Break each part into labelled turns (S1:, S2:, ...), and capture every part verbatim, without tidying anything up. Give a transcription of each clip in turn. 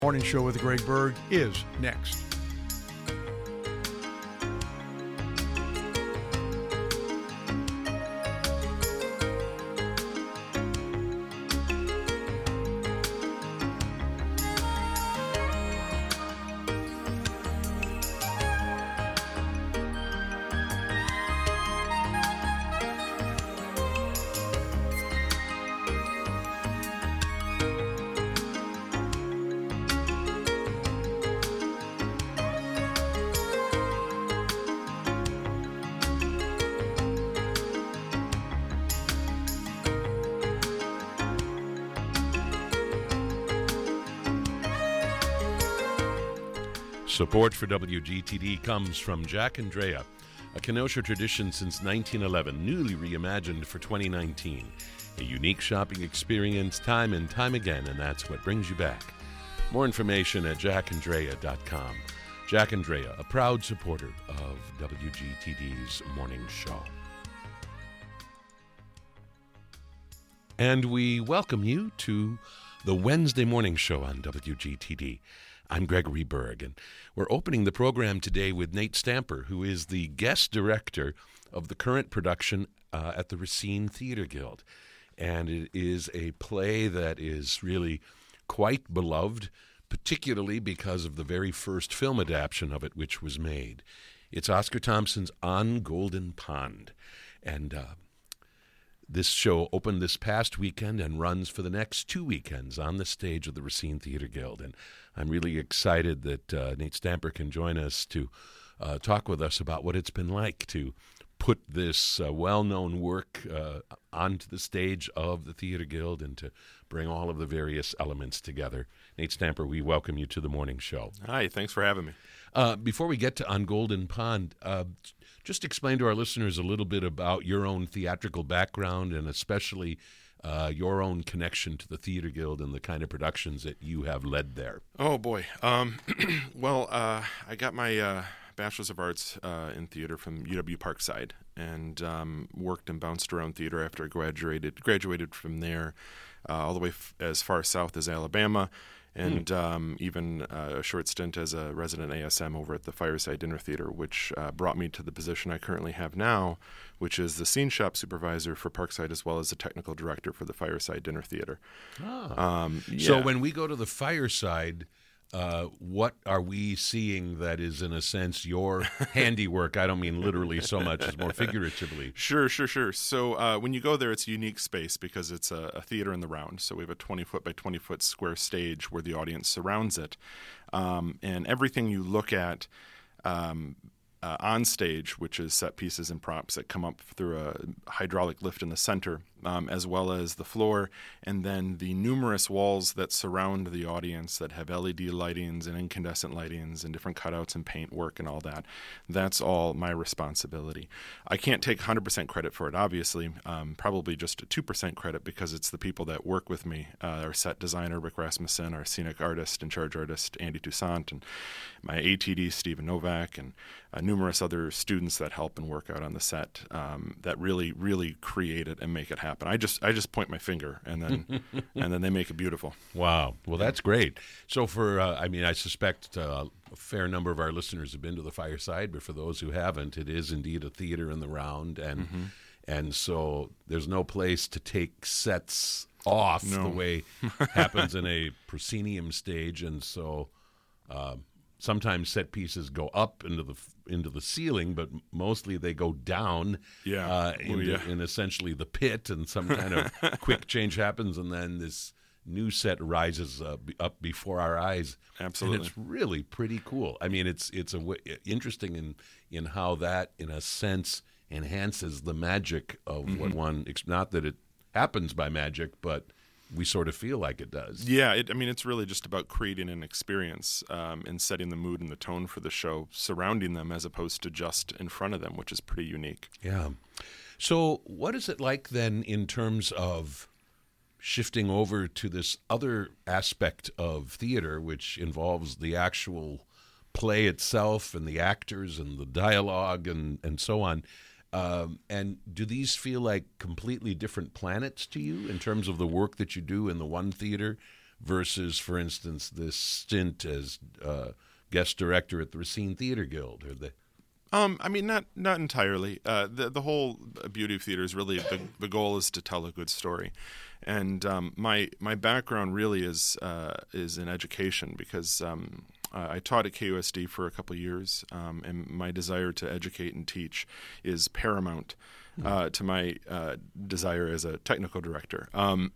S1: Morning Show with Greg Berg is next. Support for W G T D comes from Jack and Drea, a Kenosha tradition since nineteen eleven, newly reimagined for twenty nineteen. A unique shopping experience time and time again, and that's what brings you back. More information at jack and drea dot com. Jack and Drea, a proud supporter of W G T D's morning show. And we welcome you to the Wednesday morning show on W G T D. I'm Gregory Berg, and we're opening the program today with Nate Stamper, who is the guest director of the current production uh, at the Racine Theater Guild. And it is a play that is really quite beloved, particularly because of the very first film adaptation of it, which was made. It's Oscar Thompson's On Golden Pond. And uh, this show opened this past weekend and runs for the next two weekends on the stage of the Racine Theater Guild. And I'm really excited that uh, Nate Stamper can join us to uh, talk with us about what it's been like to put this uh, well-known work uh, onto the stage of the Theater Guild and to bring all of the various elements together. Nate Stamper, we welcome you to the morning show.
S2: Hi, thanks for having me.
S1: Uh, before we get to On Golden Pond, uh, just explain to our listeners a little bit about your own theatrical background and especially uh, your own connection to the Theater Guild and the kind of productions that you have led there.
S2: Oh, boy. Um, well, uh, I got my uh, Bachelor's of Arts uh, in theater from U W Parkside and um, worked and bounced around theater after I graduated, graduated from there uh, all the way f- as far south as Alabama. And mm. um, even uh, a short stint as a resident A S M over at the Fireside Dinner Theater, which uh, brought me to the position I currently have now, which is the scene shop supervisor for Parkside as well as the technical director for the Fireside Dinner Theater.
S1: Ah. Um, yeah. So when we go to the Fireside, uh, what are we seeing that is, in a sense, your handiwork? I don't mean literally so much as more figuratively.
S2: Sure, sure, sure. So uh, when you go there, it's a unique space because it's a, a theater in the round. So we have a twenty-foot by twenty-foot square stage where the audience surrounds it. Um, and everything you look at um, uh, on stage, which is set pieces and props that come up through a hydraulic lift in the center, um, as well as the floor, and then the numerous walls that surround the audience that have L E D lightings and incandescent lightings and different cutouts and paint work and all that. That's all my responsibility. I can't take one hundred percent credit for it, obviously, um, probably just a two percent credit because it's the people that work with me, uh, our set designer, Rick Rasmussen, our scenic artist and charge artist, Andy Toussaint, and my A T D, Stephen Novak, and uh, numerous other students that help and work out on the set um, that really, really create it and make it happen. I just I just point my finger and then and then they make it beautiful.
S1: Wow. Well, that's great. So for, uh, I mean, I suspect uh, a fair number of our listeners have been to the Fireside, but for those who haven't, it is indeed a theater in the round. And mm-hmm. and so there's no place to take sets off no. the way happens in a proscenium stage. And so uh, sometimes set pieces go up into the into the ceiling, but mostly they go down
S2: yeah.
S1: uh,
S2: oh,
S1: into,
S2: yeah.
S1: in essentially the pit, and some kind of quick change happens, and then this new set rises uh, b- up before our eyes.
S2: Absolutely.
S1: And it's really pretty cool. I mean, it's it's a w- interesting in, in how that, in a sense, enhances the magic of mm-hmm. what one, not that it happens by magic, but we sort of feel like it does.
S2: Yeah, it, I mean, it's really just about creating an experience um, and setting the mood and the tone for the show, surrounding them as opposed to just in front of them, which is pretty unique.
S1: Yeah. So what is it like then in terms of shifting over to this other aspect of theater, which involves the actual play itself and the actors and the dialogue and, and so on? Um, and do these feel like completely different planets to you in terms of the work that you do in the one theater versus, for instance, this stint as uh, guest director at the Racine Theater Guild? Or the
S2: Um, I mean, not not entirely. Uh, the the whole beauty of theater is really the, the goal is to tell a good story, and um, my my background really is uh, is in education because um, I taught at K U S D for a couple of years, um, and my desire to educate and teach is paramount uh, to my uh, desire as a technical director. Um,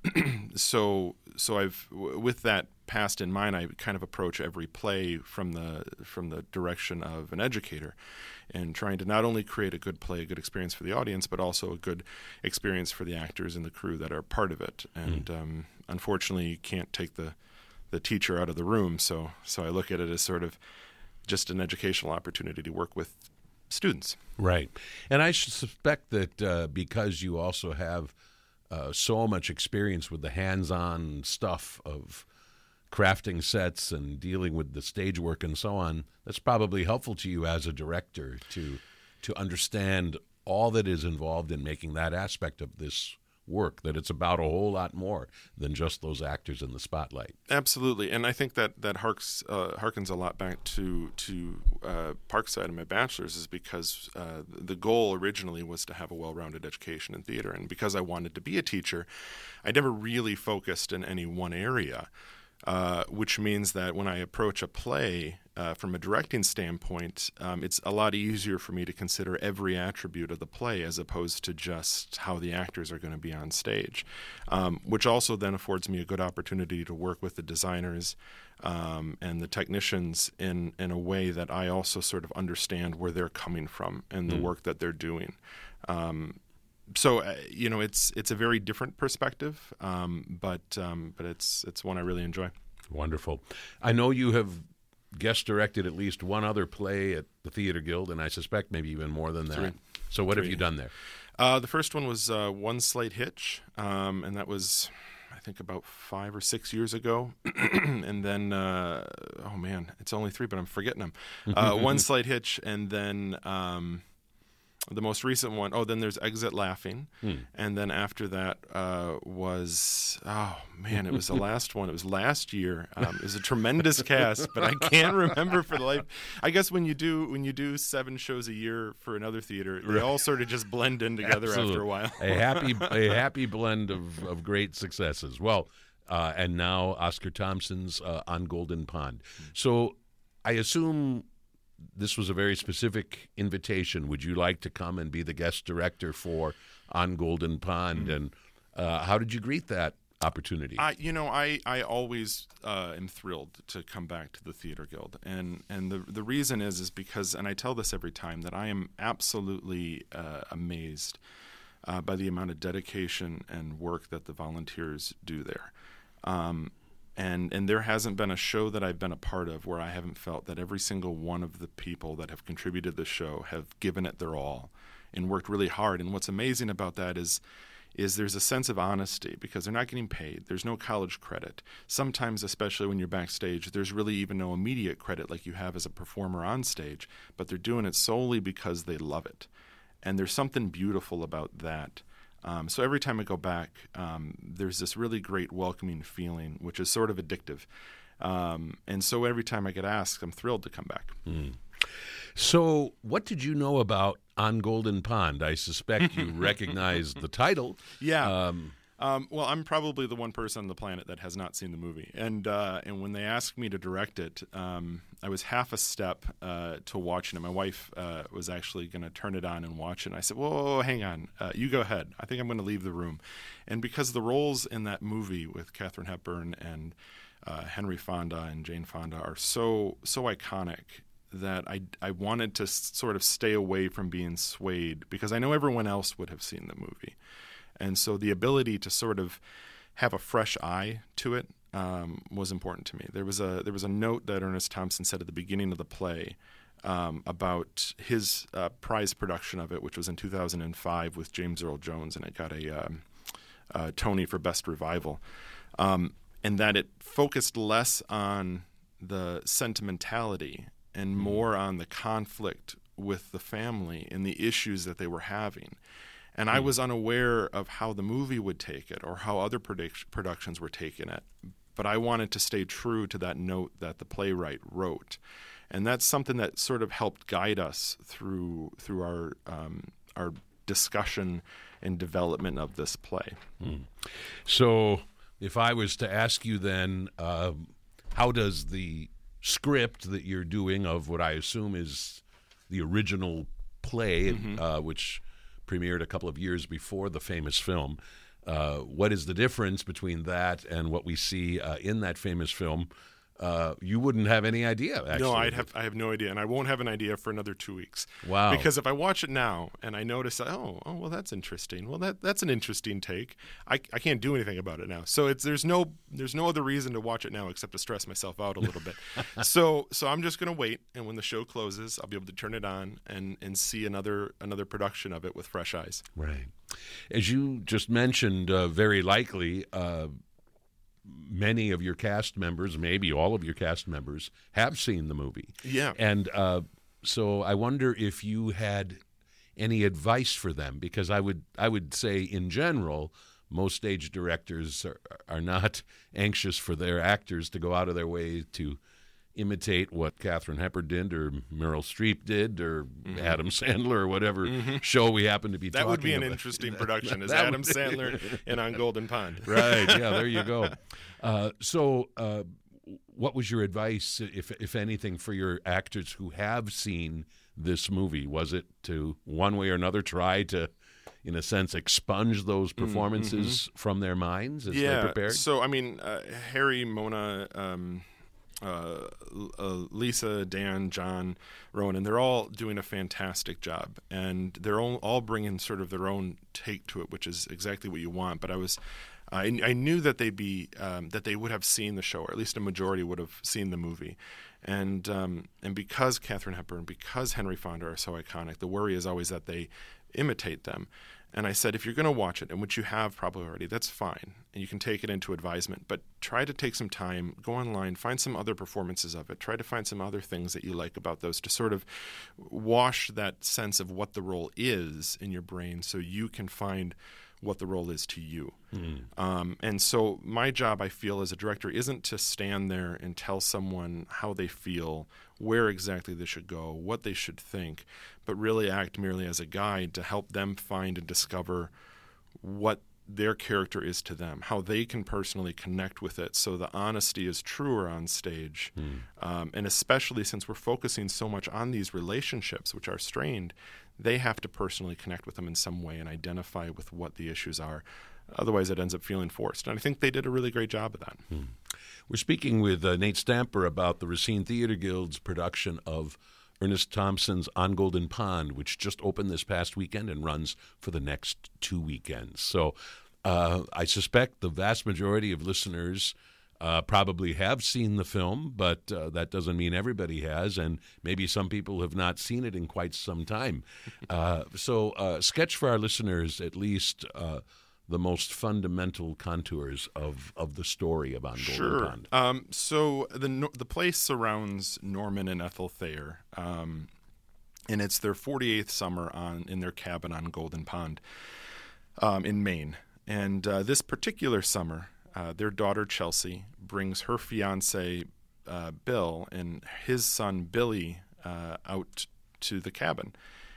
S2: so so I've with that past in mind, I kind of approach every play from the from the direction of an educator, and trying to not only create a good play, a good experience for the audience, but also a good experience for the actors and the crew that are part of it. And mm. um, unfortunately, you can't take the the teacher out of the room, so so I look at it as sort of just an educational opportunity to work with students.
S1: Right. And I should suspect that uh, because you also have uh, so much experience with the hands-on stuff of crafting sets and dealing with the stage work and so on, that's probably helpful to you as a director to to understand all that is involved in making that aspect of this work, that it's about a whole lot more than just those actors in the spotlight.
S2: Absolutely, and I think that that harks uh, harkens a lot back to to uh, Parkside and my bachelor's, is because uh, the goal originally was to have a well-rounded education in theater, and because I wanted to be a teacher, I never really focused in any one area. Uh, which means that when I approach a play uh, from a directing standpoint, um, it's a lot easier for me to consider every attribute of the play as opposed to just how the actors are going to be on stage, um, which also then affords me a good opportunity to work with the designers um, and the technicians in, in a way that I also sort of understand where they're coming from and the mm. work that they're doing. Um, So uh, you know, it's it's a very different perspective, um, but um, but it's it's one I really enjoy.
S1: Wonderful. I know you have guest directed at least one other play at the Theater Guild, and I suspect maybe even more than that.
S2: Three.
S1: So what
S2: Three.
S1: have you done there?
S2: Uh, the first one was uh, One Slight Hitch, um, and that was, I think, about five or six years ago. And then, uh, oh man, it's only three, but I'm forgetting them. Uh, One Slight Hitch, and then. Um, The most recent one, oh, then there's Exit Laughing. Hmm. And then after that uh, was, oh, man, it was the last one. It was last year. Um, it was a tremendous cast, but I can't remember for the life. I guess when you do when you do seven shows a year for another theater, they right. all sort of just blend in together
S1: Absolutely.
S2: After a while.
S1: a happy a happy blend of, of great successes. Well, uh, and now Oscar Thompson's uh, On Golden Pond. So I assume this was a very specific invitation. Would you like to come and be the guest director for On Golden Pond? Mm-hmm. And uh, how did you greet that opportunity?
S2: I, you know, I, I always uh, am thrilled to come back to the Theater Guild. And and the the reason is is because, and I tell this every time, that I am absolutely uh, amazed uh, by the amount of dedication and work that the volunteers do there. Um And and there hasn't been a show that I've been a part of where I haven't felt that every single one of the people that have contributed to the show have given it their all and worked really hard. And what's amazing about that is is there's a sense of honesty because they're not getting paid. There's no college credit. Sometimes, especially when you're backstage, there's really even no immediate credit like you have as a performer on stage, but they're doing it solely because they love it. And there's something beautiful about that. Um, so every time I go back, um, there's this really great welcoming feeling, which is sort of addictive. Um, and so every time I get asked, I'm thrilled to come back.
S1: Mm. So what did you know about On Golden Pond? I suspect you recognize the title.
S2: Yeah. Um, um, well, I'm probably the one person on the planet that has not seen the movie. And uh, and when they asked me to direct it, um, I was half a step uh, to watching it. My wife uh, was actually going to turn it on and watch it. And I said, whoa, whoa, whoa hang on. Uh, you go ahead. I think I'm going to leave the room. And because the roles in that movie with Katharine Hepburn and uh, Henry Fonda and Jane Fonda are so so iconic that I, I wanted to sort of stay away from being swayed because I know everyone else would have seen the movie. And so the ability to sort of have a fresh eye to it um, was important to me. There was a there was a note that Ernest Thompson said at the beginning of the play um, about his uh, prize production of it, which was in two thousand five with James Earl Jones, and it got a, um, a Tony for Best Revival, um, and that it focused less on the sentimentality and more on the conflict with the family and the issues that they were having. And I was unaware of how the movie would take it or how other produc- productions were taking it. but I wanted to stay true to that note that the playwright wrote. And that's something that sort of helped guide us through through our um, our discussion and development of this play.
S1: Mm. So if I was to ask you then, uh, how does the script that you're doing of what I assume is the original play, mm-hmm. uh, which premiered a couple of years before the famous film, uh, what is the difference between that and what we see uh, in that famous film? Uh, you wouldn't have any idea, actually.
S2: No, I'd have, I have no idea, and I won't have an idea for another two weeks.
S1: Wow.
S2: Because if I watch it now and I notice, oh, oh well, that's interesting. Well, that that's an interesting take. I, I can't do anything about it now. So it's there's no there's no other reason to watch it now except to stress myself out a little bit. so so I'm just going to wait, and when the show closes, I'll be able to turn it on and, and see another another production of it with fresh eyes.
S1: Right. As you just mentioned, uh, very likely, uh, many of your cast members, maybe all of your cast members, have seen the movie.
S2: Yeah.
S1: And uh, so I wonder if you had any advice for them, because I would I would say in general, most stage directors are, are not anxious for their actors to go out of their way to imitate what Katharine Hepburn did or Meryl Streep did or mm-hmm. Adam Sandler or whatever mm-hmm. show we happen to be
S2: that
S1: talking about.
S2: That would be an interesting production, is Adam Sandler in On Golden Pond.
S1: Right, yeah, there you go. Uh, so uh, what was your advice, if if anything, for your actors who have seen this movie? Was it to, one way or another, try to, in a sense, expunge those performances mm-hmm. from their minds as
S2: yeah,
S1: they prepared?
S2: So, I mean, uh, Harry, Mona... Um, Uh, uh, Lisa, Dan, John, Rowan, and they're all doing a fantastic job, and they're all, all bringing sort of their own take to it, which is exactly what you want. But I was, I, I knew that they'd be, um, that they would have seen the show, or at least a majority would have seen the movie, and um, and because Katharine Hepburn, because Henry Fonda are so iconic, the worry is always that they imitate them. And I said, if you're going to watch it, and which you have probably already, that's fine. And you can take it into advisement. But try to take some time, go online, find some other performances of it. Try to find some other things that you like about those to sort of wash that sense of what the role is in your brain so you can find what the role is to you. Mm. Um, and so my job, I feel, as a director isn't to stand there and tell someone how they feel, where exactly they should go, what they should think, but really act merely as a guide to help them find and discover what their character is to them, how they can personally connect with it so the honesty is truer on stage. Mm. Um, and especially since we're focusing so much on these relationships, which are strained, they have to personally connect with them in some way and identify with what the issues are. Otherwise, it ends up feeling forced. And I think they did a really great job of that.
S1: Hmm. We're speaking with uh, Nate Stamper about the Racine Theater Guild's production of Ernest Thompson's On Golden Pond, which just opened this past weekend and runs for the next two weekends. So uh, I suspect the vast majority of listeners Uh, probably have seen the film, but uh, that doesn't mean everybody has, and maybe some people have not seen it in quite some time. Uh, so uh, sketch for our listeners at least uh, the most fundamental contours of, of the story of On Golden
S2: sure.
S1: Pond.
S2: Um, so the the place surrounds Norman and Ethel Thayer, um, and it's their forty-eighth summer on in their cabin on Golden Pond um, in Maine. And uh, this particular summer, Uh, their daughter, Chelsea, brings her fiancé, uh, Bill, and his son, Billy, uh, out to the cabin.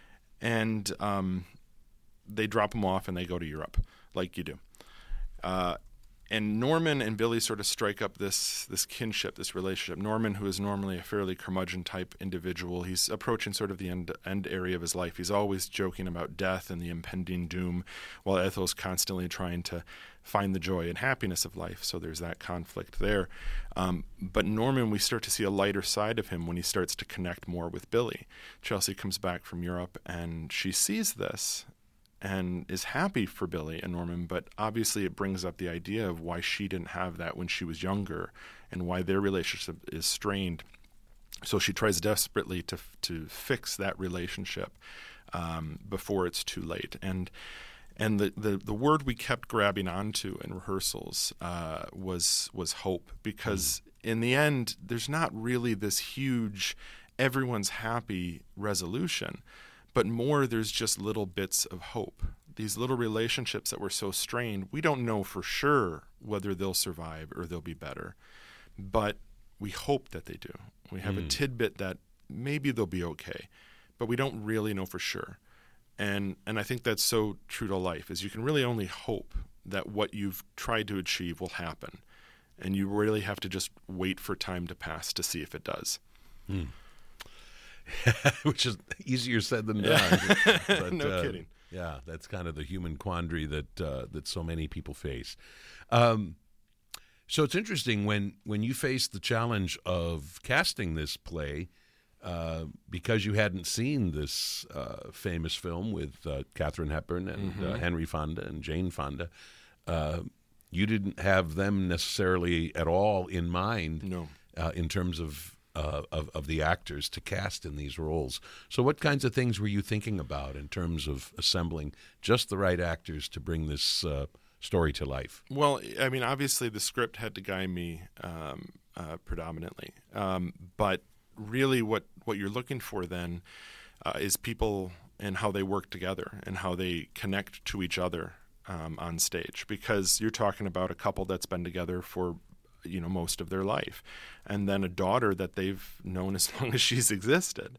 S2: And um, they drop them off and they go to Europe, like you do. Uh, and Norman and Billy sort of strike up this this kinship, this relationship. Norman, who is normally a fairly curmudgeon-type individual, he's approaching sort of the end, end area of his life. He's always joking about death and the impending doom, while Ethel's constantly trying to find the joy and happiness of life. So there's that conflict there. Um, but Norman, we start to see a lighter side of him when he starts to connect more with Billy. Chelsea comes back from Europe, and she sees this and is happy for Billy and Norman, but obviously it brings up the idea of why she didn't have that when she was younger and why their relationship is strained. So she tries desperately to to fix that relationship um, before it's too late. And And the, the, the word we kept grabbing onto in rehearsals uh, was was hope, because mm. in the end, there's not really this huge, everyone's happy resolution, but more there's just little bits of hope these little relationships that were so strained, we don't know for sure whether they'll survive or they'll be better. But we hope that they do. We have mm. a tidbit that maybe they'll be okay, but we don't really know for sure. And and I think that's so true to life, is you can really only hope that what you've tried to achieve will happen. And you really have to just wait for time to pass to see if it does.
S1: Mm. Which is easier said than done. But,
S2: no
S1: uh,
S2: kidding.
S1: Yeah, that's kind of the human quandary that uh, that so many people face. Um, so it's interesting when, when you faced the challenge of casting this play, uh, because you hadn't seen this uh, famous film with uh, Katharine Hepburn and mm-hmm. uh, Henry Fonda and Jane Fonda, uh, you didn't have them necessarily at all in mind.
S2: No.
S1: uh, in terms of Uh, of, of the actors to cast in these roles. So what kinds of things were you thinking about in terms of assembling just the right actors to bring this uh, story to life?
S2: Well, I mean, obviously the script had to guide me um, uh, predominantly. Um, but really what, what you're looking for then uh, is people and how they work together and how they connect to each other um, on stage. Because you're talking about a couple that's been together for you know, most of their life, and then a daughter that they've known as long as she's existed,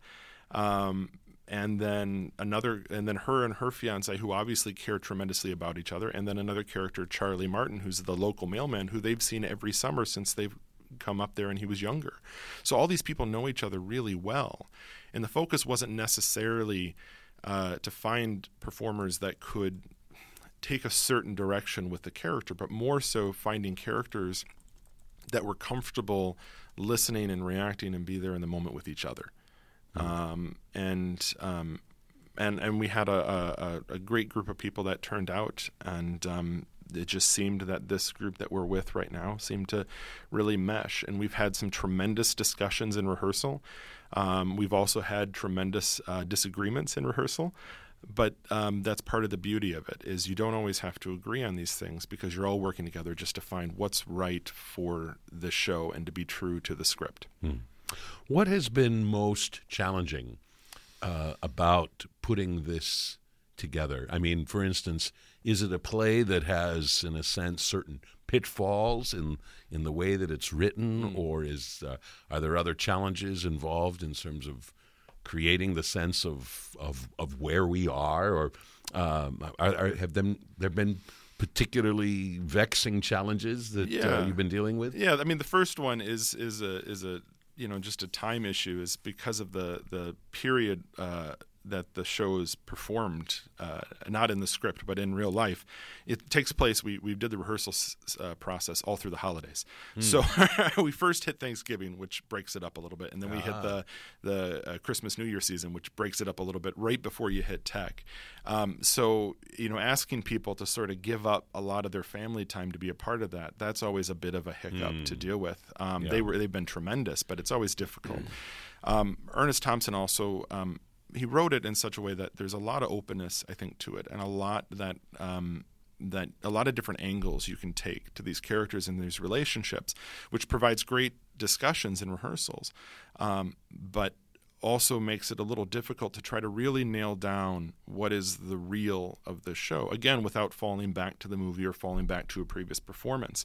S2: um, and then another, and then her and her fiance, who obviously care tremendously about each other, and then another character, Charlie Martin, who's the local mailman, who they've seen every summer since they've come up there and he was younger. So all these people know each other really well, and the focus wasn't necessarily uh, to find performers that could take a certain direction with the character, but more so finding characters that were comfortable listening and reacting and be there in the moment with each other. Mm-hmm. Um, and, um, and and we had a, a, a great group of people that turned out, and um, it just seemed that this group that we're with right now seemed to really mesh. And we've had some tremendous discussions in rehearsal. Um, we've also had tremendous uh, disagreements in rehearsal. But um, that's part of the beauty of it, is you don't always have to agree on these things, because you're all working together just to find what's right for the show and to be true to the script.
S1: Hmm. What has been most challenging uh, about putting this together? I mean, for instance, is it a play that has, in a sense, certain pitfalls in in the way that it's written, hmm. or is uh, are there other challenges involved in terms of creating the sense of of, of where we are, or um, are, are, have them there been particularly vexing challenges that
S2: yeah.
S1: uh, you've been dealing with?
S2: Yeah, I mean, the first one is is a is a you know just a time issue, is because of the the period uh, that the show is performed, uh, not in the script but in real life. It takes place. We we did the rehearsal uh, process all through the holidays. Mm. So we first hit Thanksgiving, which breaks it up a little bit, and then we ah. hit the the uh, Christmas New Year season, which breaks it up a little bit right before you hit Tech. Um, so you know, asking people to sort of give up a lot of their family time to be a part of that, that's always a bit of a hiccup mm. to deal with. Um, yeah. They were they've been tremendous, but it's always difficult. Mm. Um, Ernest Thompson also. Um, He wrote it in such a way that there's a lot of openness, I think, to it, and a lot that um, that a lot of different angles you can take to these characters and these relationships, which provides great discussions in rehearsals, um, but also makes it a little difficult to try to really nail down what is the real of the show, again, without falling back to the movie or falling back to a previous performance.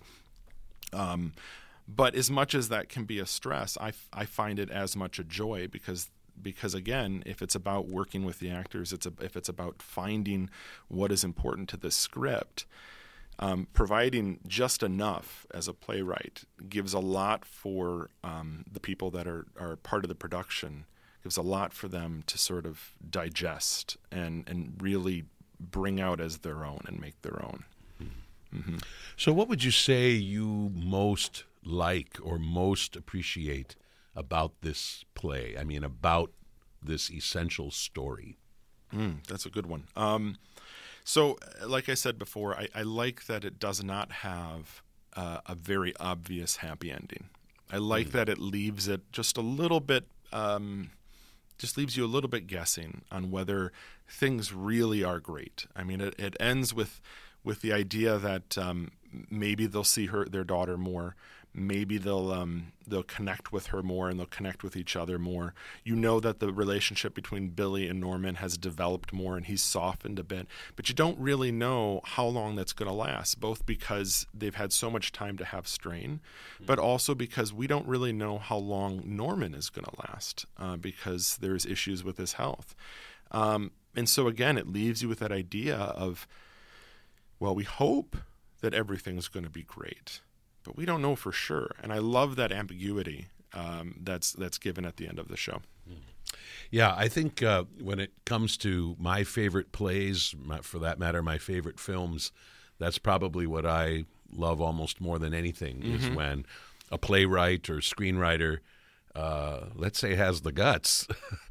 S2: Um, but as much as that can be a stress, I, f- I find it as much a joy, because Because again, if it's about working with the actors, it's a, if it's about finding what is important to the script, um, providing just enough as a playwright gives a lot for um, the people that are, are part of the production. Gives a lot for them to sort of digest and and really bring out as their own and make their own. Mm-hmm. Mm-hmm.
S1: So, what would you say you most like or most appreciate about this play? I mean, about this essential story?
S2: Mm, that's a good one. Um, so, like I said before, I, I like that it does not have uh, a very obvious happy ending. I like mm. that it leaves it just a little bit, um, just leaves you a little bit guessing on whether things really are great. I mean, it, it ends with with the idea that um, maybe they'll see her their daughter more. maybe they'll um, they'll connect with her more and they'll connect with each other more. You know that the relationship between Billy and Norman has developed more and he's softened a bit, but you don't really know how long that's going to last, both because they've had so much time to have strain, mm-hmm. but also because we don't really know how long Norman is going to last uh, because there's issues with his health. Um, and so again, it leaves you with that idea of, well, we hope that everything's going to be great, but we don't know for sure. And I love that ambiguity um, that's that's given at the end of the show.
S1: Yeah, I think uh, when it comes to my favorite plays, my, for that matter, my favorite films, that's probably what I love almost more than anything, mm-hmm. is when a playwright or screenwriter, uh, let's say, has the guts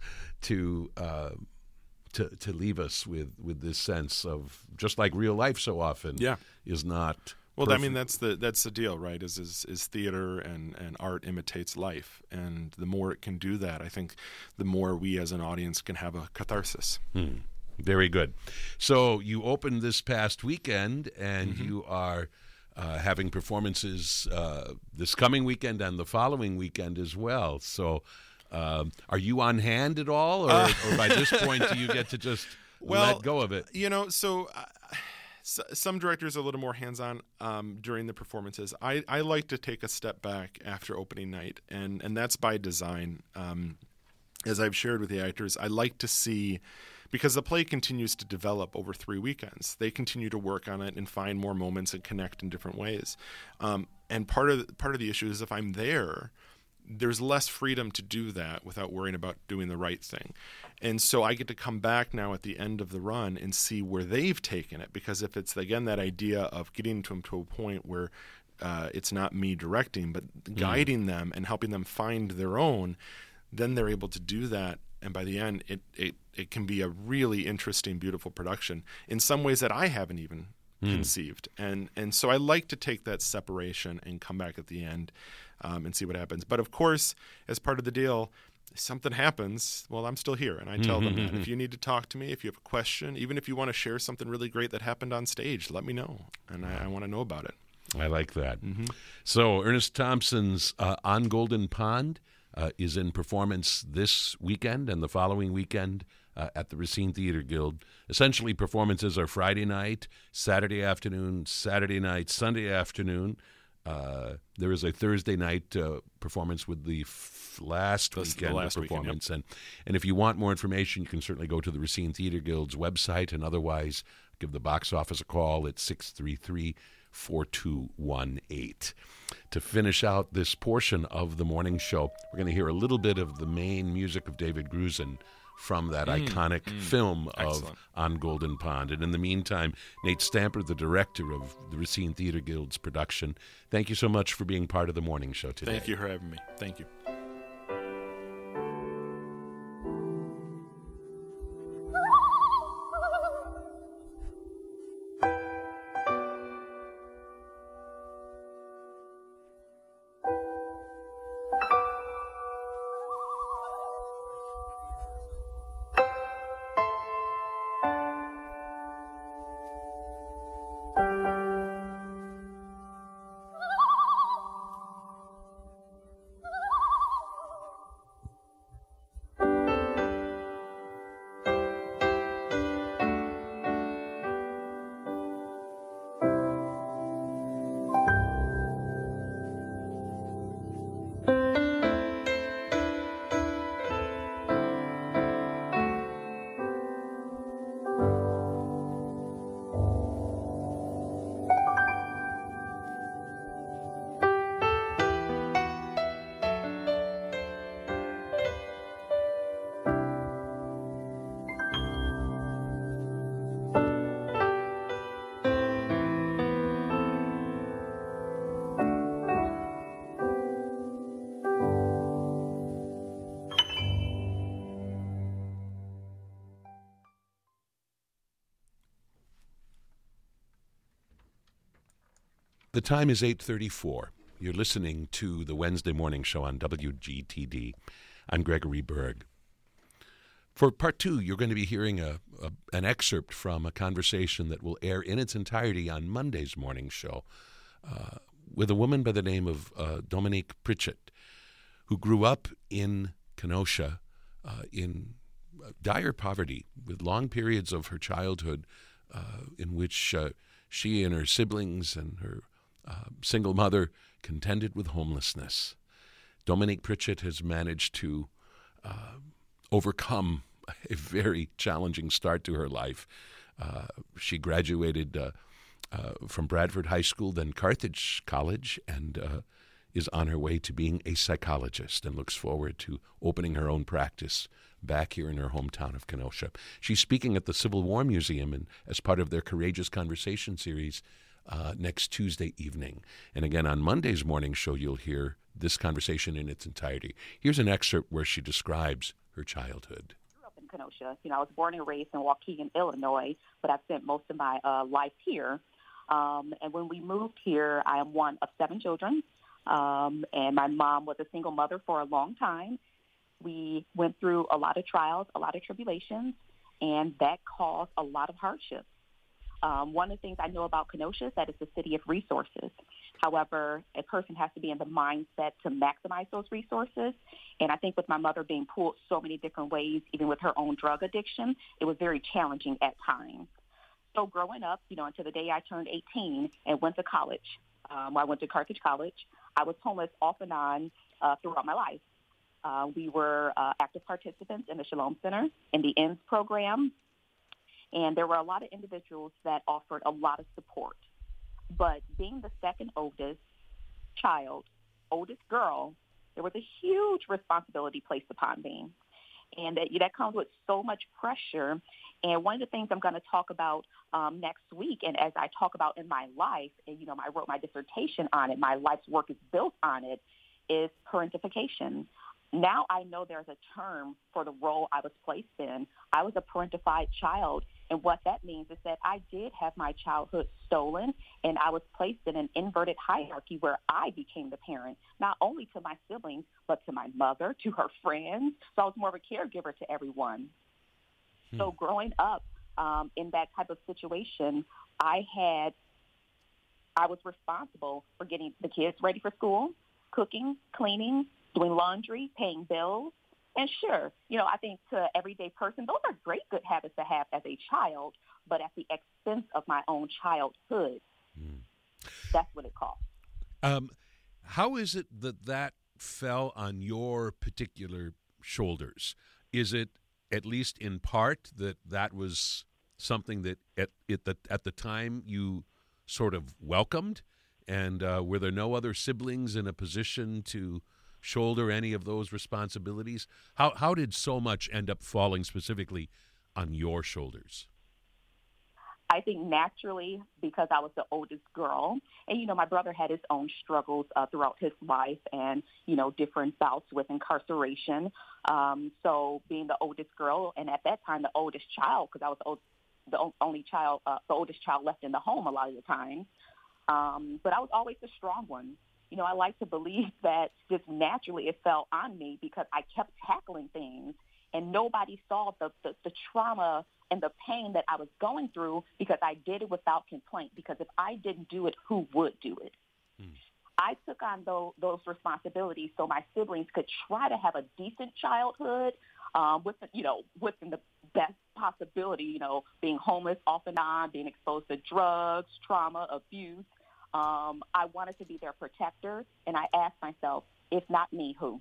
S1: to uh, to to leave us with, with this sense of, just like real life so often
S2: yeah.
S1: is not...
S2: Well, perfect. I mean, that's the that's the deal, right? Is is, is theater and, and art imitates life, and the more it can do that, I think, the more we as an audience can have a catharsis.
S1: Hmm. Very good. So you opened this past weekend, and mm-hmm. you are uh, having performances uh, this coming weekend and the following weekend as well. So, um, are you on hand at all, or, uh, or by this point do you get to just
S2: well,
S1: let go of it?
S2: You know, so. Uh, Some directors are a little more hands-on um, during the performances. I, I like to take a step back after opening night, and, and that's by design. Um, as I've shared with the actors, I like to see, because the play continues to develop over three weekends, they continue to work on it and find more moments and connect in different ways. Um, and part of part of the issue is if I'm there, there's less freedom to do that without worrying about doing the right thing. And so I get to come back now at the end of the run and see where they've taken it, because if it's, again, that idea of getting them to a point where uh, it's not me directing, but guiding mm. them and helping them find their own, then they're able to do that. And by the end, it, it, it can be a really interesting, beautiful production in some ways that I haven't even mm. conceived. And, and so I like to take that separation and come back at the end Um, and see what happens. But of course, as part of the deal, if something happens, well, I'm still here. And I tell them that. If you need to talk to me, if you have a question, even if you want to share something really great that happened on stage, let me know. And I, I want to know about it.
S1: I like that.
S2: Mm-hmm.
S1: So Ernest Thompson's uh, On Golden Pond uh, is in performance this weekend and the following weekend uh, at the Racine Theater Guild. Essentially, performances are Friday night, Saturday afternoon, Saturday night, Sunday afternoon. Uh, there is a Thursday night uh, performance with the f- last That's weekend
S2: the last
S1: performance.
S2: Weekend, yep.
S1: and, and if you want more information, you can certainly go to the Racine Theater Guild's website, and otherwise give the box office a call at six three three, four two one eight. To finish out this portion of the morning show, we're going to hear a little bit of the main music of David Grusin from that mm, iconic mm, film
S2: excellent.
S1: of On Golden Pond. And in the meantime, Nate Stamper, the director of the Racine Theater Guild's production, thank you so much for being part of the morning show today.
S2: Thank you for having me. Thank you.
S1: The time is eight thirty-four. You're listening to the Wednesday Morning Show on W G T D. I'm Gregory Berg. For part two, you're going to be hearing a, a an excerpt from a conversation that will air in its entirety on Monday's morning show uh, with a woman by the name of uh, Dominique Pritchett, who grew up in Kenosha uh, in dire poverty, with long periods of her childhood uh, in which uh, she and her siblings and her uh, single mother contended with homelessness. Dominique Pritchett has managed to uh, overcome a very challenging start to her life. Uh, she graduated uh, uh, from Bradford High School, then Carthage College, and uh, is on her way to being a psychologist and looks forward to opening her own practice back here in her hometown of Kenosha. She's speaking at the Civil War Museum and as part of their Courageous Conversation series uh, next Tuesday evening. And again, on Monday's morning show, you'll hear this conversation in its entirety. Here's an excerpt where she describes her childhood.
S3: I grew up in Kenosha. You know, I was born and raised in Waukegan, Illinois, but I've spent most of my uh, life here. Um, and when we moved here, I am one of seven children. Um, and my mom was a single mother for a long time. We went through a lot of trials, a lot of tribulations, and that caused a lot of hardships. Um, one of the things I know about Kenosha is that it's a city of resources. However, a person has to be in the mindset to maximize those resources. And I think with my mother being pulled so many different ways, even with her own drug addiction, it was very challenging at times. So growing up, you know, until the day I turned eighteen and went to college, um, I went to Carthage College. I was homeless off and on uh, throughout my life. Uh, we were uh, active participants in the Shalom Center, in the E N S program, and there were a lot of individuals that offered a lot of support. But being the second oldest child, oldest girl, there was a huge responsibility placed upon me. And that, that comes with so much pressure. And one of the things I'm going to talk about um, next week, and as I talk about in my life, and, you know, I wrote my dissertation on it, my life's work is built on it, is parentification. Now I know there's a term for the role I was placed in. I was a parentified child, and what that means is that I did have my childhood stolen, and I was placed in an inverted hierarchy where I became the parent, not only to my siblings, but to my mother, to her friends. So I was more of a caregiver to everyone. Hmm. So growing up um, in that type of situation, I had, I was responsible for getting the kids ready for school, cooking, cleaning, doing laundry, paying bills. And sure, you know, I think to an everyday person, those are great good habits to have as a child, but at the expense of my own childhood. Mm. That's what it cost.
S1: Um, how is it that that fell on your particular shoulders? Is it, at least in part, that that was something that at, at, the, at the time you sort of welcomed? And uh, were there no other siblings in a position to shoulder any of those responsibilities? How how did so much end up falling specifically on your shoulders?
S3: I think naturally, because I was the oldest girl, and, you know, my brother had his own struggles uh, throughout his life and, you know, different bouts with incarceration. Um, so being the oldest girl, and at that time, the oldest child, because I was the, old, the only child, uh, the oldest child left in the home a lot of the time. Um, but I was always the strong one. You know, I like to believe that just naturally it fell on me because I kept tackling things and nobody saw the, the, the trauma and the pain that I was going through because I did it without complaint. Because if I didn't do it, who would do it? Hmm. I took on those, those responsibilities so my siblings could try to have a decent childhood um, with, you know, within the best possibility, you know, being homeless off and on, being exposed to drugs, trauma, abuse. Um, I wanted to be their protector, and I asked myself, if not me, who?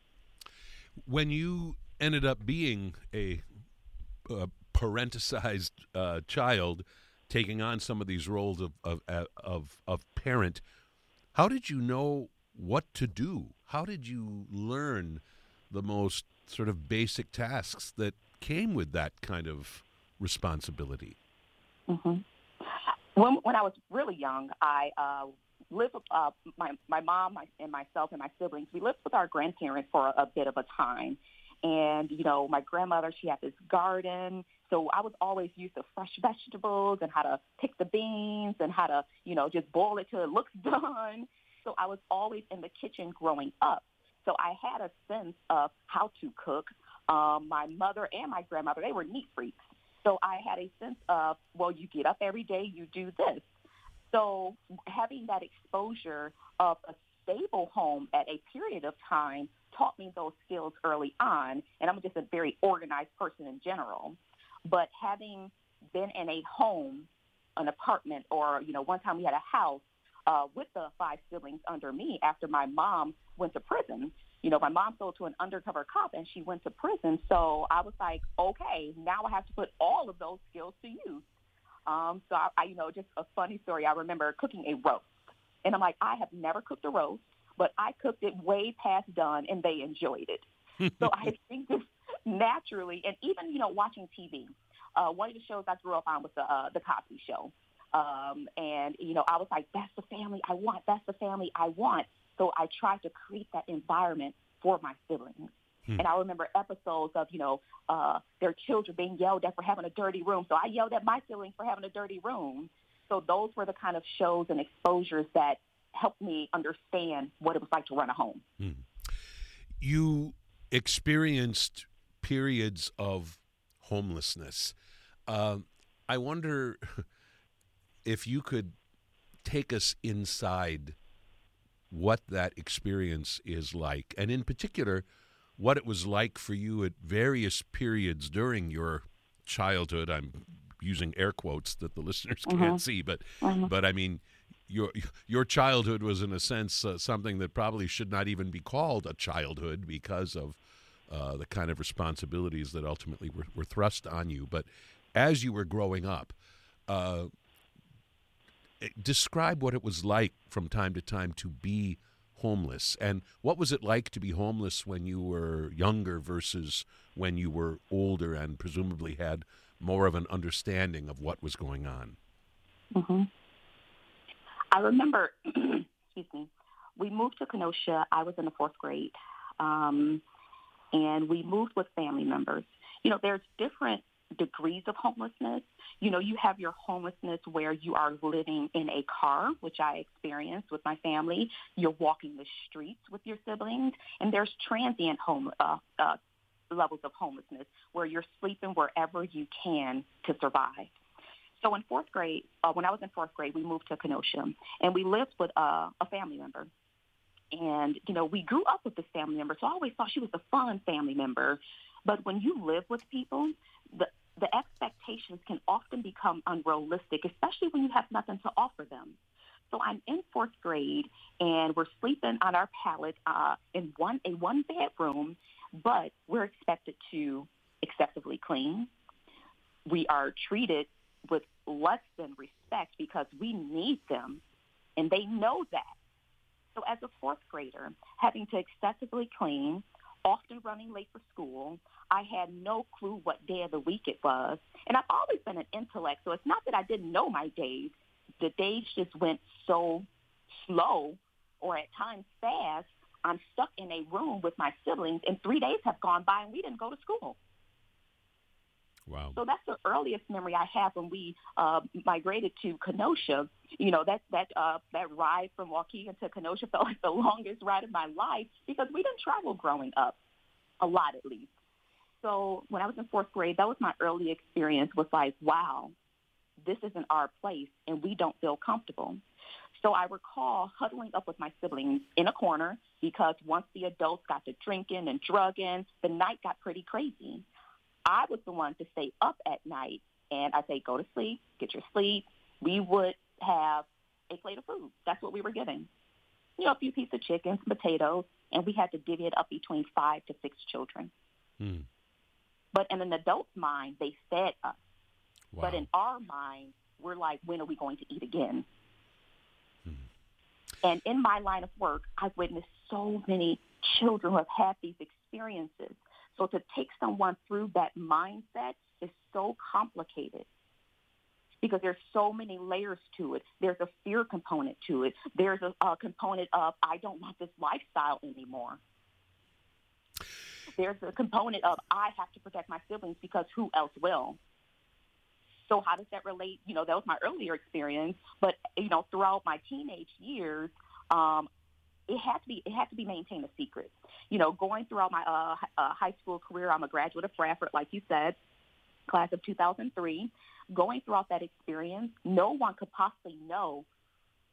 S1: When you ended up being a, a parenticized uh, child, taking on some of these roles of, of of of parent, how did you know what to do? How did you learn the most sort of basic tasks that came with that kind of responsibility?
S3: Mm-hmm. When, when I was really young, I uh, lived with uh, my, my mom my, and myself and my siblings. We lived with our grandparents for a, a bit of a time. And, you know, my grandmother, she had this garden. So I was always used to fresh vegetables and how to pick the beans and how to, you know, just boil it till it looks done. So I was always in the kitchen growing up. So I had a sense of how to cook. Um, my mother and my grandmother, they were neat freaks. So I had a sense of, well, you get up every day, you do this. So having that exposure of a stable home at a period of time taught me those skills early on, and I'm just a very organized person in general. But having been in a home, an apartment, or, you know, one time we had a house uh, with the five siblings under me after my mom went to prison. You know, my mom sold to an undercover cop, and she went to prison. So I was like, okay, now I have to put all of those skills to use. Um, so, I, I, you know, just a funny story. I remember cooking a roast. And I'm like, I have never cooked a roast, but I cooked it way past done, and they enjoyed it. So I think just naturally, and even, you know, watching T V, uh, one of the shows I grew up on was the, uh, the Cosby Show. Um, and, you know, I was like, that's the family I want. That's the family I want. So I tried to create that environment for my siblings. Hmm. And I remember episodes of, you know, uh, their children being yelled at for having a dirty room. So I yelled at my siblings for having a dirty room. So those were the kind of shows and exposures that helped me understand what it was like to run a home.
S1: Hmm. You experienced periods of homelessness. Uh, I wonder if you could take us inside what that experience is like, and in particular, what it was like for you at various periods during your childhood. I'm using air quotes that the listeners can't mm-hmm. see, but mm-hmm. but I mean, your your childhood was in a sense uh, something that probably should not even be called a childhood because of uh, the kind of responsibilities that ultimately were, were thrust on you. But as you were growing up, uh, describe what it was like from time to time to be homeless, and what was it like to be homeless when you were younger versus when you were older and presumably had more of an understanding of what was going on?
S3: Mm-hmm. I remember, excuse me, we moved to Kenosha. I was in the fourth grade, um, and we moved with family members. You know, there's different degrees of homelessness. You know, you have your homelessness where you are living in a car, which I experienced with my family. You're walking the streets with your siblings, and there's transient home uh, uh, levels of homelessness where you're sleeping wherever you can to survive. So in fourth grade, uh, when I was in fourth grade, we moved to Kenosha, and we lived with uh, a family member. And, you know, we grew up with this family member, so I always thought she was a fun family member. But when you live with people, the the expectations can often become unrealistic, especially when you have nothing to offer them. So I'm in fourth grade, and we're sleeping on our pallet uh, in one a one bedroom, but we're expected to excessively clean. We are treated with less than respect because we need them, and they know that. So as a fourth grader, having to excessively clean, often running late for school, I had no clue what day of the week it was. And I've always been an intellect, so it's not that I didn't know my days. The days just went so slow, or at times fast. I'm stuck in a room with my siblings, and three days have gone by, and we didn't go to school.
S1: Wow.
S3: So that's the earliest memory I have when we uh, migrated to Kenosha. You know, that that uh, that ride from Waukegan to Kenosha felt like the longest ride of my life because we didn't travel growing up, a lot at least. So when I was in fourth grade, that was my early experience was like, wow, this isn't our place, and we don't feel comfortable. So I recall huddling up with my siblings in a corner because once the adults got to drinking and drugging, the night got pretty crazy. I was the one to stay up at night, and I say, go to sleep, get your sleep. We would have a plate of food. That's what we were getting. You know, a few pieces of chicken, some potatoes, and we had to divvy it up between five to six children. Hmm. But in an adult's mind, they fed us. Wow. But in our mind, we're like, when are we going to eat again? Hmm. And in my line of work, I've witnessed so many children who have had these experiences. So to take someone through that mindset is so complicated because there's so many layers to it. There's a fear component to it. There's a, a component of, I don't want this lifestyle anymore. There's a component of, I have to protect my siblings because who else will? So how does that relate? You know, that was my earlier experience. But, you know, throughout my teenage years, um, it had to be it had to be maintained a secret. You know, going throughout my uh, uh, high school career, I'm a graduate of Bradford, like you said, class of two thousand three. Going throughout that experience, no one could possibly know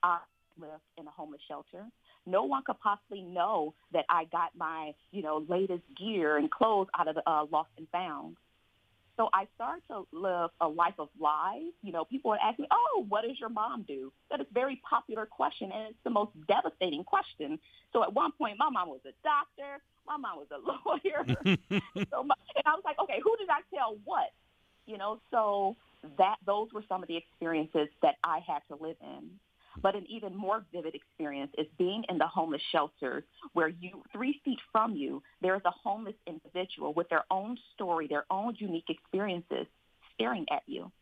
S3: I lived in a homeless shelter. No one could possibly know that I got my, you know, latest gear and clothes out of the uh, Lost and Found. So I started to live a life of lies. You know, people would ask me, oh, what does your mom do? That is a very popular question, and it's the most devastating question. So at one point, my mom was a doctor. My mom was a lawyer. so my, and I was like, okay, who did I tell what? You know, so that those were some of the experiences that I had to live in. But an even more vivid experience is being in the homeless shelters where you, three feet from you, there is a homeless individual with their own story, their own unique experiences staring at you.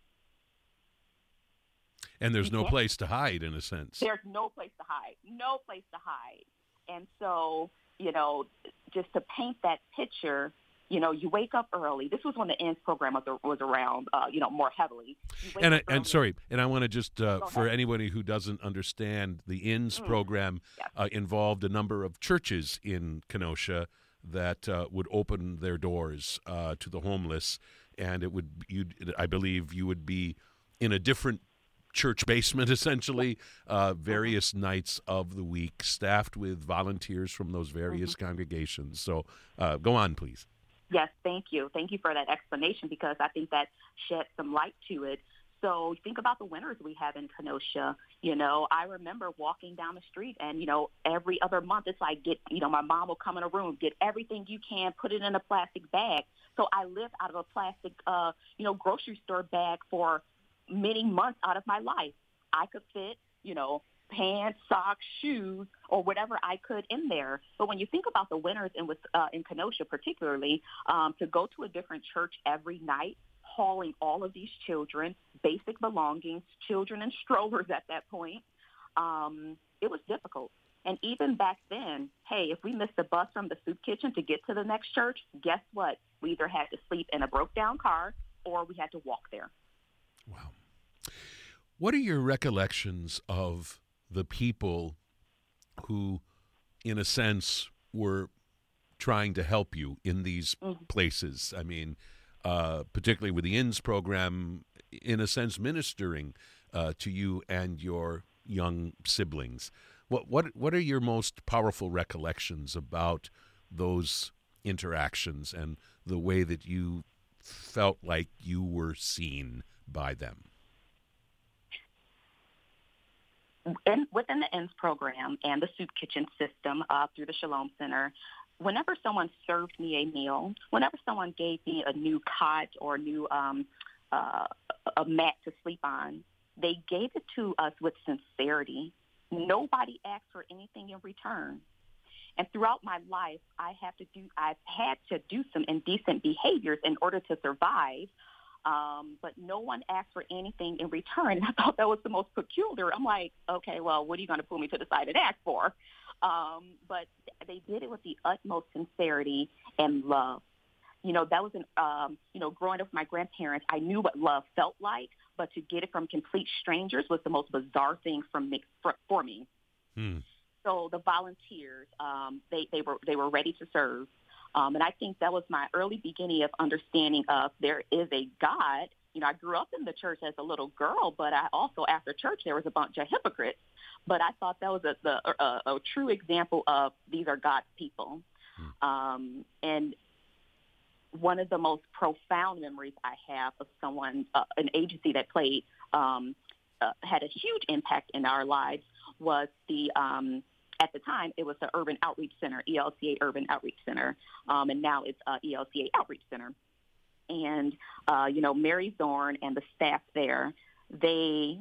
S1: And there's
S3: You
S1: no
S3: can't-
S1: place to hide, in a sense.
S3: There's no place to hide, no place to hide. And so, you know, just to paint that picture, you know, you wake up early. This was when the I N S program was, was around, uh, you know, more heavily. You wake
S1: And I,
S3: up
S1: and
S3: early.
S1: sorry, and I want to just uh,
S3: Go
S1: for
S3: ahead.
S1: anybody who doesn't understand, the I N S
S3: Mm.
S1: program
S3: Yes.
S1: uh, involved a number of churches in Kenosha that uh, would open their doors uh, to the homeless, and it would you I believe you would be in a different church basement, essentially, uh, various nights of the week, staffed with volunteers from those various congregations. So, uh, go on, please.
S3: Yes, thank you. Thank you for that explanation because I think that sheds some light to it. So think about the winters we have in Kenosha. You know, I remember walking down the street and, you know, every other month it's like, get, you know, my mom will come in a room, get everything you can, put it in a plastic bag. So I lived out of a plastic, uh, you know, grocery store bag for many months out of my life. I could fit, you know, pants, socks, shoes, or whatever I could in there. But when you think about the winters in, uh, in Kenosha particularly, um, to go to a different church every night, hauling all of these children, basic belongings, children in strollers at that point, um, it was difficult. And even back then, hey, if we missed the bus from the soup kitchen to get to the next church, guess what? We either had to sleep in a broke-down car or we had to walk there.
S1: Wow. What are your recollections of the people who, in a sense, were trying to help you in these
S3: Mm-hmm.
S1: places? I mean, uh, particularly with the I N S program, in a sense, ministering uh, to you and your young siblings. What what what are your most powerful recollections about those interactions and the way that you felt like you were seen by them?
S3: In, within the I N S program and the soup kitchen system uh, through the Shalom Center, whenever someone served me a meal, whenever someone gave me a new cot or a new um, uh, a mat to sleep on, they gave it to us with sincerity. Nobody asked for anything in return. And throughout my life, I have to do, I've had to do some indecent behaviors in order to survive. Um, but no one asked for anything in return. And I thought that was the most peculiar. I'm like, okay, well, what are you going to pull me to the side and ask for? Um, but they did it with the utmost sincerity and love. You know, that was an, um, you know, growing up with my grandparents, I knew what love felt like, but to get it from complete strangers was the most bizarre thing from me, for, for me.
S1: Hmm.
S3: So the volunteers, um, they, they were they were ready to serve. Um, and I think that was my early beginning of understanding of there is a God. You know, I grew up in the church as a little girl, but I also, after church, there was a bunch of hypocrites. But I thought that was a, the, a, a true example of these are God's people.
S1: Hmm.
S3: Um, and one of the most profound memories I have of someone, uh, an agency that played, um, uh, had a huge impact in our lives was the, um, at the time, it was the Urban Outreach Center, E L C A Urban Outreach Center, um, and now it's uh, E L C A Outreach Center. And, uh, you know, Mary Zorn and the staff there, they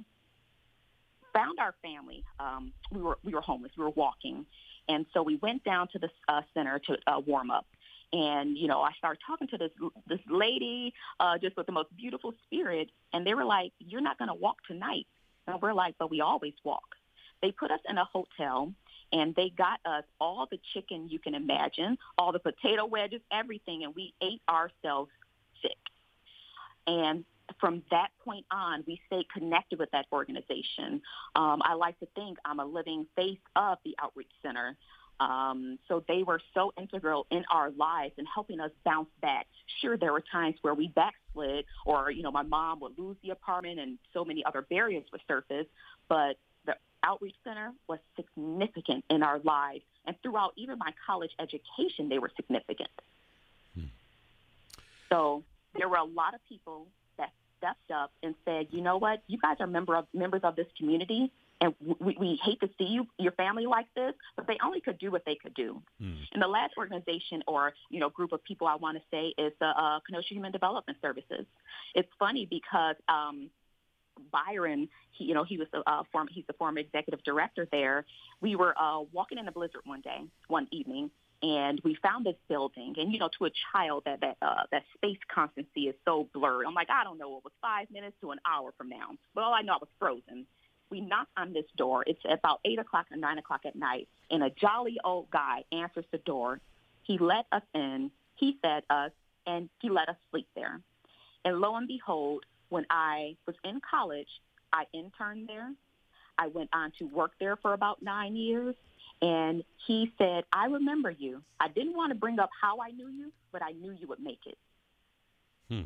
S3: found our family. Um, we were we were homeless. We were walking. And so we went down to the uh, center to uh, warm up. And, you know, I started talking to this this lady uh, just with the most beautiful spirit. And they were like, you're not going to walk tonight. And we're like, but we always walk. They put us in a hotel, and they got us all the chicken you can imagine, all the potato wedges, everything, and we ate ourselves sick. And from that point on, we stayed connected with that organization. Um, I like to think I'm a living face of the Outreach Center. Um, so they were so integral in our lives and helping us bounce back. Sure, there were times where we backslid or, you know, my mom would lose the apartment and so many other barriers would surface, but the outreach center was significant in our lives. And throughout even my college education, they were significant. Hmm. So there were a lot of people that stepped up and said, you know what, you guys are member of, members of this community, and we, we hate to see you, your family like this, but they only could do what they could do. Hmm. And the last organization or, you know, group of people I want to say is the uh, Kenosha Human Development Services. It's funny because um, Byron, he, you know, he was the uh, former, he's the former executive director there. We were uh, walking in a blizzard one day, one evening, and we found this building. And, you know, to a child, that that uh, that space constancy is so blurred. I'm like, I don't know, it was five minutes to an hour from now. But all I know, I was frozen. We knocked on this door. It's about eight o'clock or nine o'clock at night, and a jolly old guy answers the door. He let us in. He fed us, and he let us sleep there. And lo and behold, when I was in college, I interned there. I went on to work there for about nine years. And he said, I remember you. I didn't want to bring up how I knew you, but I knew you would make it.
S1: Hmm.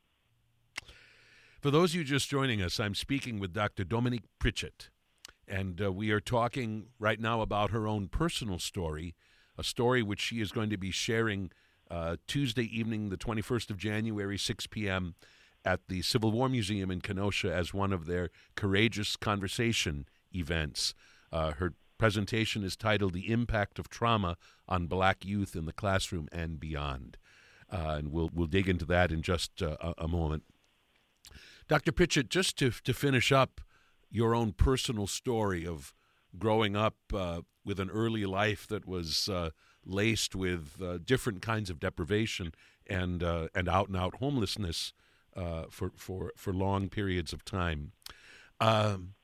S1: For those of you just joining us, I'm speaking with Doctor Dominique Pritchett. And uh, we are talking right now about her own personal story, a story which she is going to be sharing uh, Tuesday evening, the twenty-first of January, six p.m., at the Civil War Museum in Kenosha as one of their Courageous Conversation events. Uh, her presentation is titled The Impact of Trauma on Black Youth in the Classroom and Beyond. Uh, and we'll we'll dig into that in just uh, a, a moment. Doctor Pritchett, just to, to finish up your own personal story of growing up uh, with an early life that was uh, laced with uh, different kinds of deprivation and uh, and out-and-out homelessness uh, for, for, for long periods of time. Um,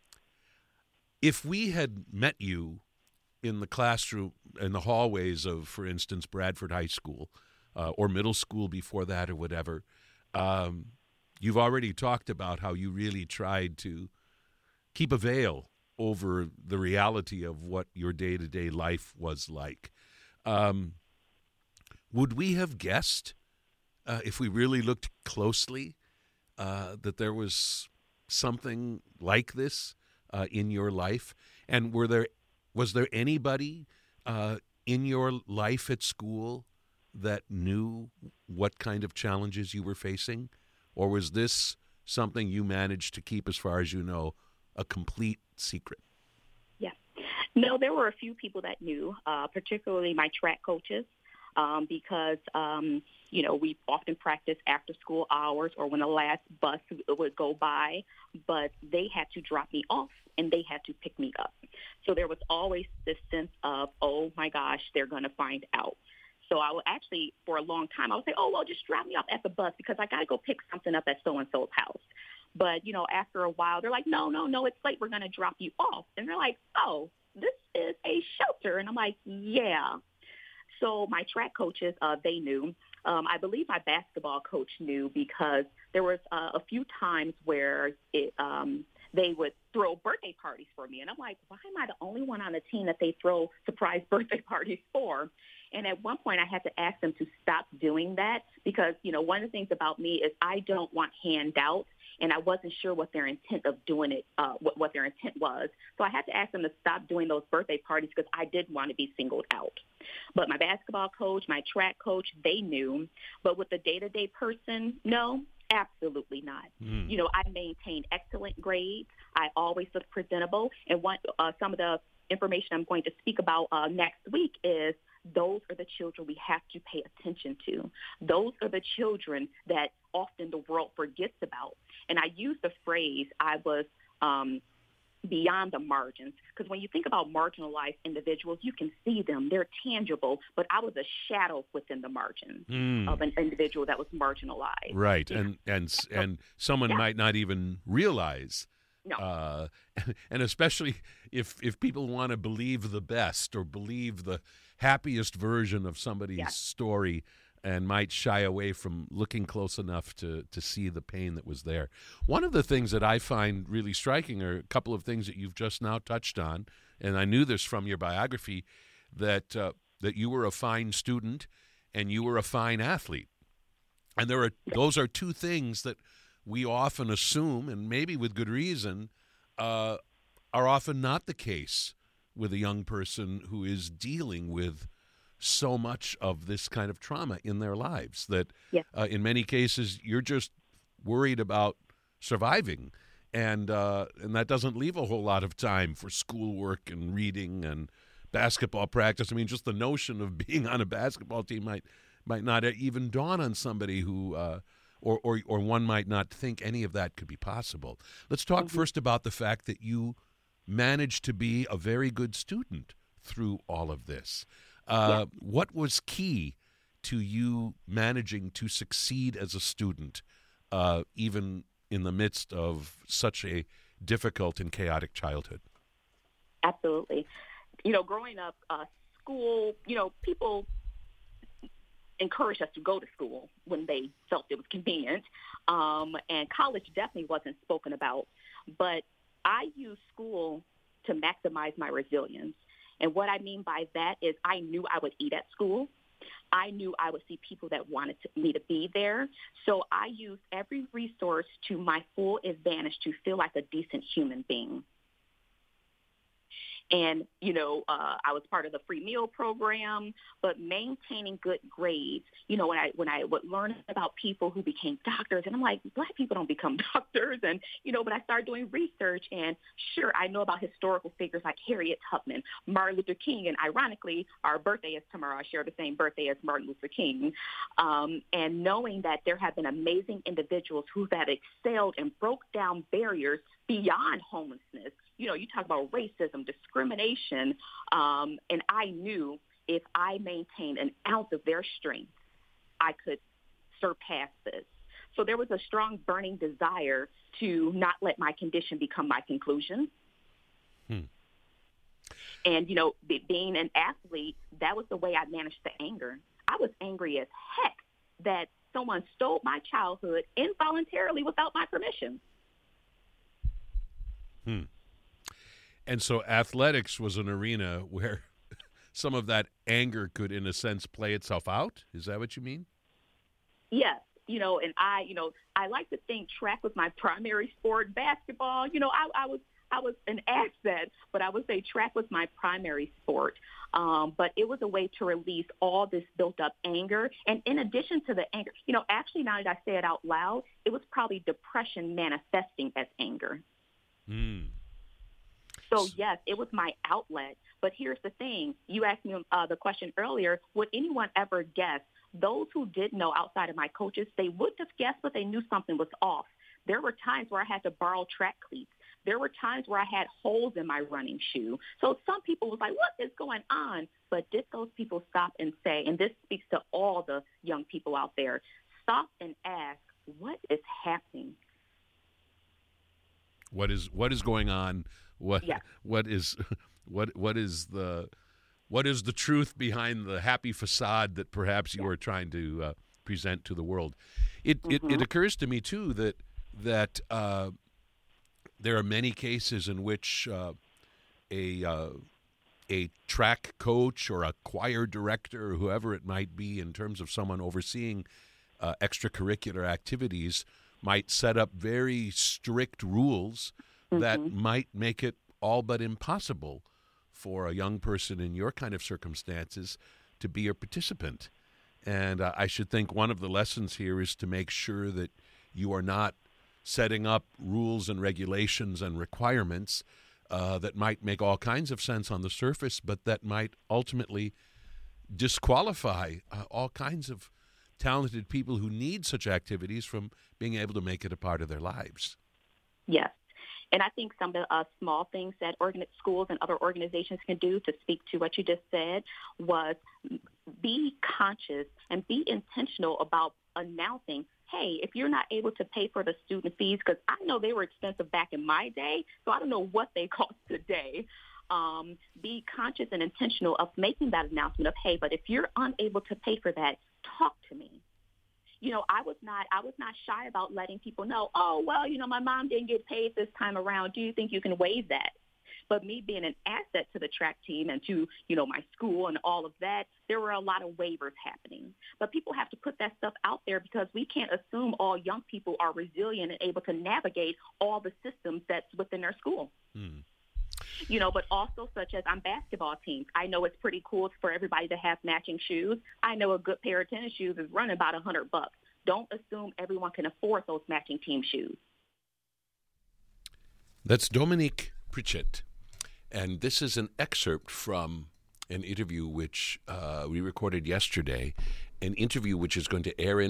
S1: if we had met you in the classroom, in the hallways of, for instance, Bradford High School uh, or middle school before that or whatever, um, you've already talked about how you really tried to keep a veil over the reality of what your day-to-day life was like. Um, would we have guessed, uh, if we really looked closely, uh, that there was something like this uh, in your life? And were there was there anybody uh, in your life at school that knew what kind of challenges you were facing? Or was this something you managed to keep, as far as you know, a complete secret?
S3: Yeah. No, there were a few people that knew, uh, particularly my track coaches, um, because, um, you know, we often practice after school hours or when the last bus would go by, but they had to drop me off and they had to pick me up. So there was always this sense of, oh, my gosh, they're going to find out. So I would actually, for a long time, I would say, oh, well, just drop me off at the bus because I got to go pick something up at so-and-so's house. But, you know, after a while, they're like, no, no, no, it's late. We're going to drop you off. And they're like, oh, this is a shelter. And I'm like, yeah. So my track coaches, uh, they knew. Um, I believe my basketball coach knew because there was uh, a few times where it, um, they would throw birthday parties for me. And I'm like, why am I the only one on the team that they throw surprise birthday parties for? And at one point I had to ask them to stop doing that because, you know, one of the things about me is I don't want handouts, and I wasn't sure what their intent of doing it, uh, what, what their intent was. So I had to ask them to stop doing those birthday parties because I didn't want to be singled out. But my basketball coach, my track coach, they knew. But with the day-to-day person, no, absolutely not. Mm. You know, I maintained excellent grades. I always looked presentable. And one, uh, some of the information I'm going to speak about uh, next week is those are the children we have to pay attention to. Those are the children that often the world forgets about. And I use the phrase, I was um, beyond the margins, because when you think about marginalized individuals, you can see them. They're tangible, but I was a shadow within the margins mm. of an individual that was marginalized.
S1: Right, yeah. and and and someone yeah. might not even realize.
S3: No.
S1: Uh, and especially if if people want to believe the best or believe the happiest version of somebody's yeah. story and might shy away from looking close enough to, to see the pain that was there. One of the things that I find really striking are a couple of things that you've just now touched on, and I knew this from your biography, that uh, that you were a fine student and you were a fine athlete. And there are those are two things that we often assume, and maybe with good reason, uh, are often not the case with a young person who is dealing with so much of this kind of trauma in their lives that
S3: Yes.
S1: uh, in many cases you're just worried about surviving, and uh, and that doesn't leave a whole lot of time for schoolwork and reading and basketball practice. I mean, just the notion of being on a basketball team might might not even dawn on somebody who uh, or, or or one might not think any of that could be possible. Let's talk
S3: Mm-hmm.
S1: first about the fact that you managed to be a very good student through all of this. Uh, What was key to you managing to succeed as a student, uh, even in the midst of such a difficult and chaotic childhood?
S3: Absolutely. You know, growing up, uh, school, you know, people encouraged us to go to school when they felt it was convenient. Um, and college definitely wasn't spoken about. But I used school to maximize my resilience. And what I mean by that is I knew I would eat at school. I knew I would see people that wanted to, me to be there. So I used every resource to my full advantage to feel like a decent human being. And, you know, uh, I was part of the free meal program, but maintaining good grades. You know, when I when I would learn about people who became doctors, and I'm like, Black people don't become doctors. And, you know, when I started doing research, and sure, I know about historical figures like Harriet Tubman, Martin Luther King, and ironically, our birthday is tomorrow. I share the same birthday as Martin Luther King. Um, and knowing that there have been amazing individuals who have excelled and broke down barriers beyond homelessness. You know, you talk about racism, discrimination, um, and I knew if I maintained an ounce of their strength, I could surpass this. So there was a strong burning desire to not let my condition become my conclusion.
S1: Hmm.
S3: And, you know, be, being an athlete, that was the way I managed the anger. I was angry as heck that someone stole my childhood involuntarily without my permission.
S1: Hmm. And so athletics was an arena where some of that anger could, in a sense, play itself out? Is that what you mean?
S3: Yes. You know, and I, you know, I like to think track was my primary sport. Basketball, you know, I, I was I was an asset, but I would say track was my primary sport. Um, but it was a way to release all this built-up anger. And in addition to the anger, you know, actually now that I say it out loud, it was probably depression manifesting as anger.
S1: Hmm.
S3: So, yes, it was my outlet. But here's the thing. You asked me uh, the question earlier, would anyone ever guess? Those who did know outside of my coaches, they wouldn't have guessed, but they knew something was off. There were times where I had to borrow track cleats. There were times where I had holes in my running shoe. So some people was like, what is going on? But did those people stop and say, and this speaks to all the young people out there, stop and ask, what is happening?
S1: What is what is going on? What
S3: Yeah.
S1: what is what what is the what is the truth behind the happy facade that perhaps you
S3: Yeah.
S1: are trying to uh, present to the world? It,
S3: Mhm.
S1: it it occurs to me too that that uh, there are many cases in which uh, a uh, a track coach or a choir director or whoever it might be, in terms of someone overseeing uh, extracurricular activities, might set up very strict rules that
S3: Mhm.
S1: might make it all but impossible for a young person in your kind of circumstances to be a participant. And uh, I should think one of the lessons here is to make sure that you are not setting up rules and regulations and requirements uh, that might make all kinds of sense on the surface, but that might ultimately disqualify uh, all kinds of talented people who need such activities from being able to make it a part of their lives.
S3: Yes. And I think some of the uh, small things that organ- schools and other organizations can do, to speak to what you just said, was be conscious and be intentional about announcing, hey, if you're not able to pay for the student fees, because I know they were expensive back in my day, so I don't know what they cost today. Um, be conscious and intentional of making that announcement of, hey, but if you're unable to pay for that, talk to me. You know, I was not I was not shy about letting people know, oh, well, you know, my mom didn't get paid this time around. Do you think you can waive that? But me being an asset to the track team and to, you know, my school and all of that, there were a lot of waivers happening. But people have to put that stuff out there, because we can't assume all young people are resilient and able to navigate all the systems that's within their school.
S1: Hmm.
S3: you know, but also such as on basketball teams. I know it's pretty cool for everybody to have matching shoes. I know a good pair of tennis shoes is running about a hundred bucks. Don't assume everyone can afford those matching team shoes.
S1: That's Dominique Pritchett. And this is an excerpt from an interview which uh, we recorded yesterday, an interview which is going to air in